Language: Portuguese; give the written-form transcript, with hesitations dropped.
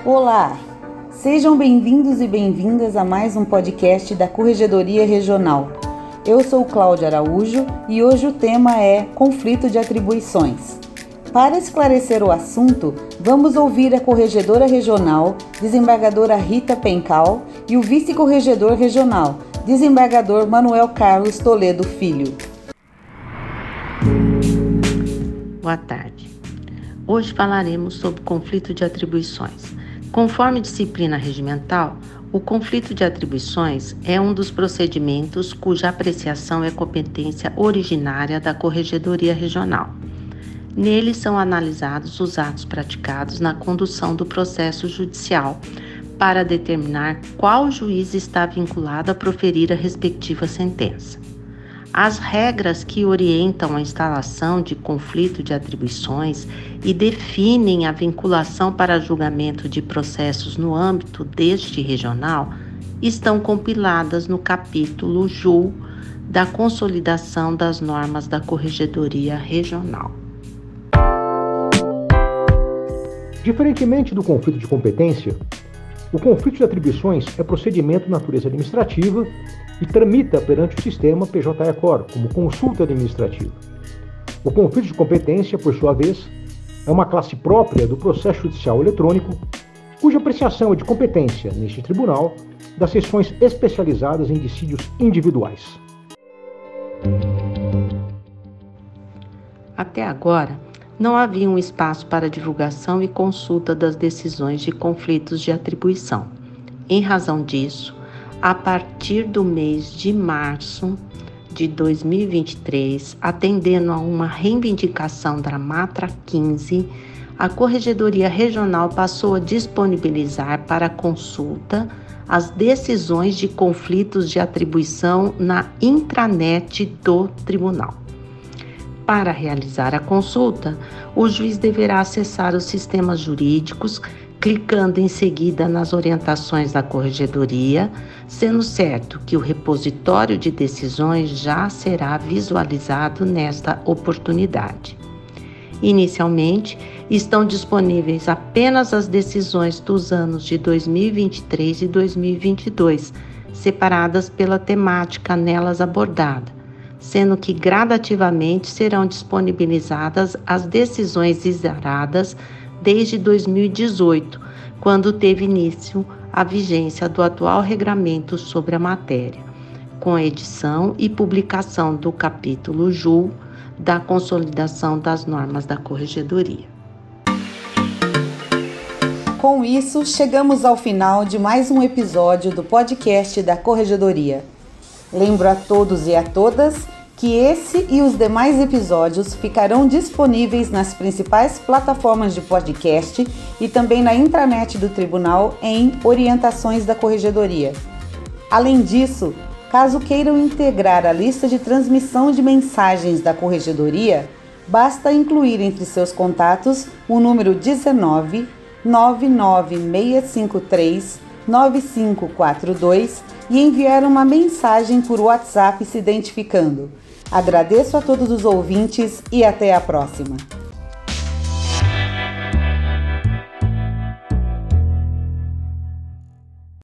Olá! Sejam bem-vindos e bem-vindas a mais um podcast da Corregedoria Regional. Eu sou Cláudia Araújo e hoje o tema é conflito de atribuições. Para esclarecer o assunto, vamos ouvir a Corregedora Regional, desembargadora Rita Pencal, e o Vice-Corregedor Regional, desembargador Manuel Carlos Toledo Filho. Boa tarde. Hoje falaremos sobre conflito de atribuições. Conforme disciplina regimental, o conflito de atribuições é um dos procedimentos cuja apreciação é competência originária da Corregedoria Regional. Nele são analisados os atos praticados na condução do processo judicial para determinar qual juiz está vinculado a proferir a respectiva sentença. As regras que orientam a instalação de conflito de atribuições e definem a vinculação para julgamento de processos no âmbito deste regional estão compiladas no capítulo JUL da Consolidação das Normas da Corregedoria Regional. Diferentemente do conflito de competência, o conflito de atribuições é procedimento de natureza administrativa e tramita perante o sistema PJ-ECOR, como consulta administrativa. O conflito de competência, por sua vez, é uma classe própria do processo judicial eletrônico, cuja apreciação é de competência, neste tribunal, das seções especializadas em dissídios individuais. Até agora, não havia um espaço para divulgação e consulta das decisões de conflitos de atribuição. Em razão disso, a partir do mês de março de 2023, atendendo a uma reivindicação da Matra 15, a Corregedoria Regional passou a disponibilizar para consulta as decisões de conflitos de atribuição na intranet do Tribunal. Para realizar a consulta, o juiz deverá acessar os sistemas jurídicos, clicando em seguida nas orientações da Corregedoria, sendo certo que o repositório de decisões já será visualizado nesta oportunidade. Inicialmente, estão disponíveis apenas as decisões dos anos de 2023 e 2022, separadas pela temática nelas abordada, sendo que gradativamente serão disponibilizadas as decisões exaradas desde 2018, quando teve início a vigência do atual regramento sobre a matéria, com a edição e publicação do capítulo JUL da Consolidação das Normas da Corregedoria. Com isso, chegamos ao final de mais um episódio do podcast da Corregedoria. Lembro a todos e a todas que esse e os demais episódios ficarão disponíveis nas principais plataformas de podcast e também na intranet do Tribunal em Orientações da Corregedoria. Além disso, caso queiram integrar a lista de transmissão de mensagens da Corregedoria, basta incluir entre seus contatos o número 19 99653 9542 e enviar uma mensagem por WhatsApp se identificando. Agradeço a todos os ouvintes e até a próxima.